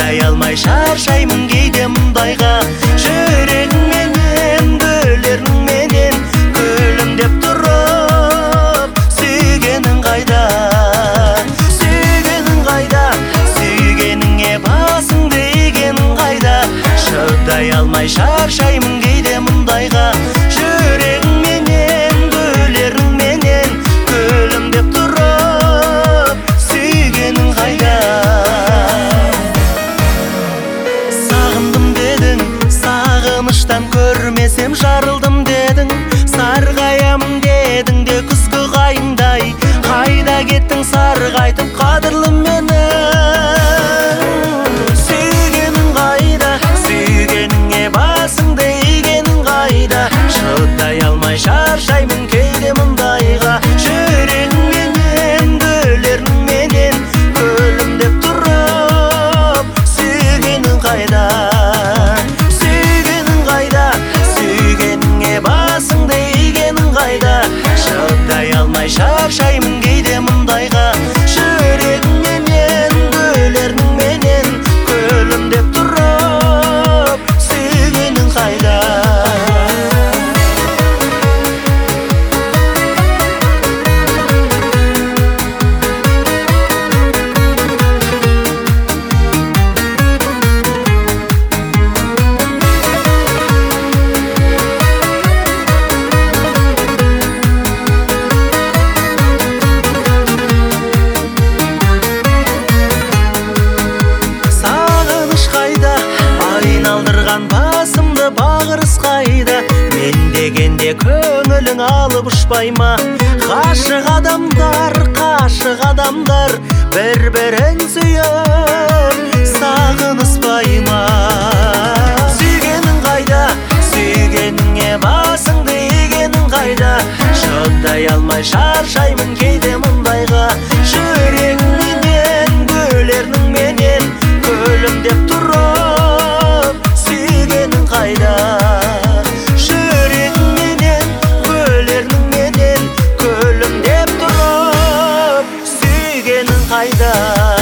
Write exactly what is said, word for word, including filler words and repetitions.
шыдай алмай шаршаймын кейде мұндайға. Жүрегіңменен, гүлеріңменен күлімдеп тұрып, сүйгенің қайда, сүйгенің қайда, сүйгеніңе басыңды игенің қайда. Шыдай алмай шаршаймын кейде мұндайға. Жүрегіңменен, гүлеріңменен күлімдеп тұрып, сүйгенің қайда. Сағындым дедің, сағыныштан көрмесем жарылдым дедің. Сарғаямын дедің де күзгі қайыңдай, қайда кеттің сарғайтып қадірлі мені. Сүйгенің қайда, сүйгеніңе басыңды игенің қайда. Шыдай алмай шаршаймын кейде мұндайға. Жүрегіңменен, гүлеріңменен күлімдеп тұрып, сүйгенің қайда, сүйгенің қайда, сүйгеніңе басыңды игенің қайда. Шыдай алмай шаршаймын кейде мұндайға. Жүрегіңменен, гүлеріңменен күлімдеп тұрып, сүйгенің қайда. Айналдырған басымды бағырыс қайда. Мен дегенде көңілің алып ұшпай ма? Қашық адамдар, қашық адамдар бір-бірін сүйіп сағыныспай ма? Сүйгенің қайда, сүйгеніңе басыңды игенің қайда. Шыдай алмай шаршаймын кейде мұндайға. Жүрегіңменен, гүлеріңменен күлімдеп тұрып, сүйгенің қайда. Жүрегіңменен, гүлеріңменен күлімдеп тұрып, сүйгенің қайда.